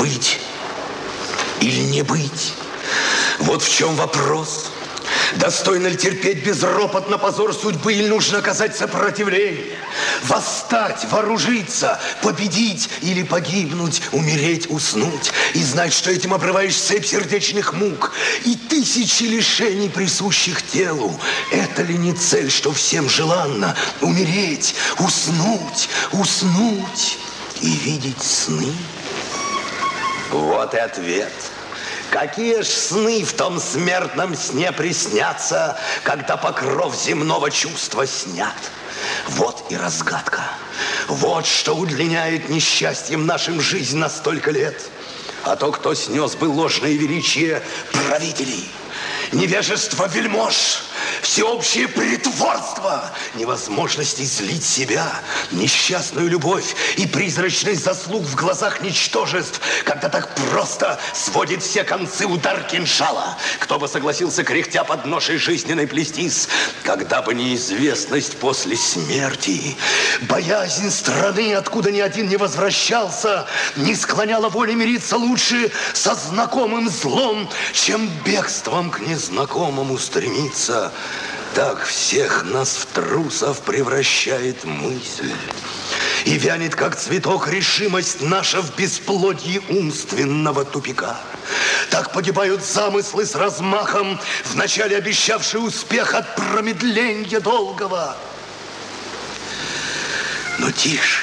Быть или не быть? Вот в чем вопрос. Достойно ли терпеть безропотно позор судьбы, или нужно оказать сопротивление? Восстать, вооружиться, победить или погибнуть, умереть, уснуть и знать, что этим обрываешь цепь сердечных мук и тысячи лишений, присущих телу. Это ли не цель, что всем желанно? Умереть, уснуть, уснуть и видеть сны? Вот и ответ. Какие ж сны в том смертном сне приснятся, когда покров земного чувства снят? Вот и разгадка. Вот что удлиняет несчастьем нашим жизнь на столько лет. А то, кто снес бы ложное величие правителей, невежество вельмож, всеобщее притворство, невозможность излить себя, несчастную любовь и призрачность заслуг в глазах ничтожеств, когда так просто сводит все концы удар кинжала. Кто бы согласился, кряхтя под ношей жизненной плестись, когда бы неизвестность после смерти, боязнь страны, откуда ни один не возвращался, не склоняла воли мириться лучше со знакомым злом, чем бегством к незнакомому стремиться. Так всех нас в трусов превращает мысль. И вянет, как цветок, решимость наша в бесплодье умственного тупика. Так погибают замыслы с размахом, вначале обещавшие успех от промедления долгого. Но тише.